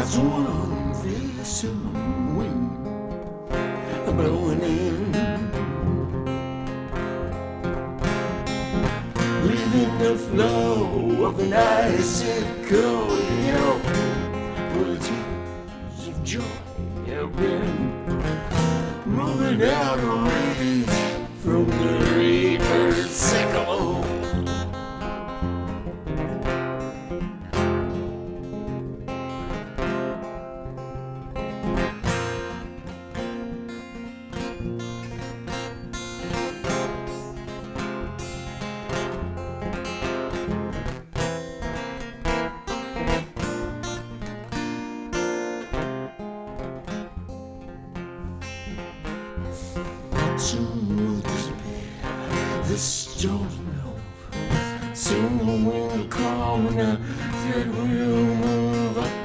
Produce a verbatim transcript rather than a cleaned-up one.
There's one fearsome wind blowing in, leaving the flow of an icicle. You know, well, the tears of joy have been moving out of reach from the reaper's sickle. Soon will disappear this storm of. Soon the wind will come and the thread will move up